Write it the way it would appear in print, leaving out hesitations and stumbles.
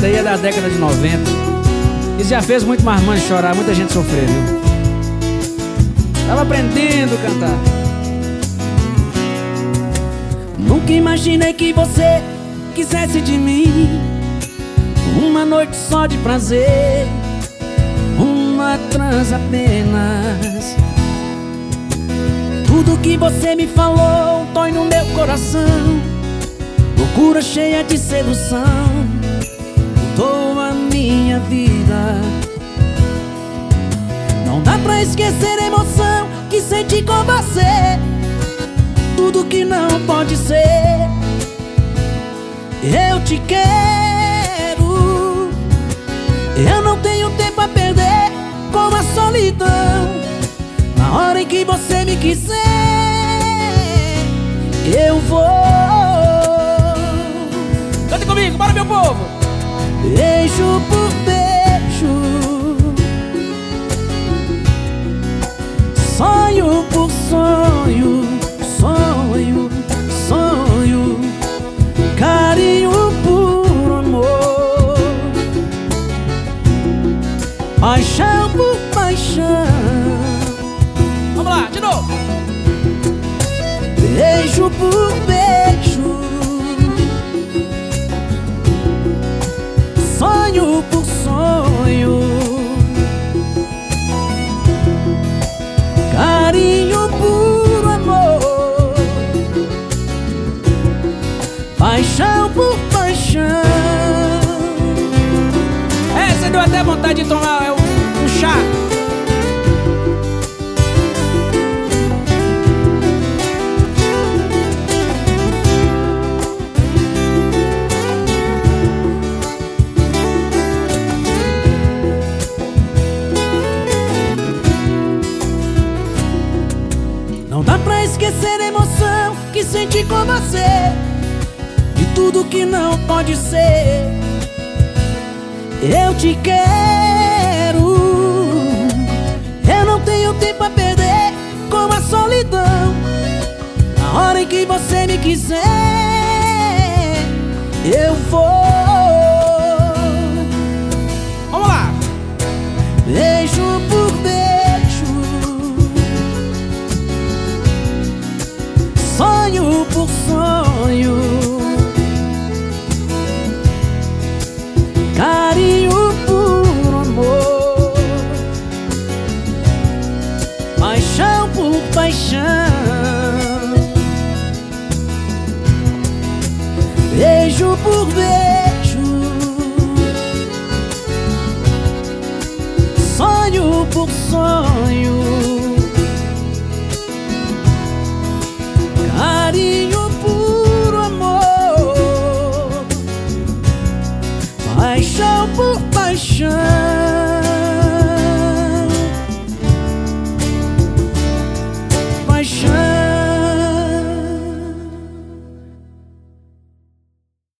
moda aí é da década de 90. Isso já fez muito marmanjo chorar, muita gente sofrer, viu? Tava aprendendo a cantar. Nunca imaginei que você quisesse de mim uma noite só de prazer, uma trans apenas. Tudo que você me falou dói no meu coração. Loucura cheia de sedução mudou a minha vida. Não dá pra esquecer a emoção que senti com você. Tudo que não pode ser, eu te quero. Eu não tenho tempo a perder com a solidão. Na hora em que você me quiser, eu vou. Cante comigo, bora meu povo! Beijo por beijo, sonho por sonho, sonho, sonho, carinho por amor, paixão por paixão. Vamos lá, de novo! Beijo por beijo, sonho por sonho, carinho por amor, paixão por paixão. Essa deu até vontade de tomar um chá. Não dá pra esquecer a emoção que senti com você, de tudo que não pode ser, eu te quero. Eu não tenho tempo a perder com a solidão. Na hora em que você me quiser, eu vou. Vamos lá! Beijo por beijo, sonho por sonho, carinho por amor, paixão por paixão. Beijo por beijo, sonho por sonho,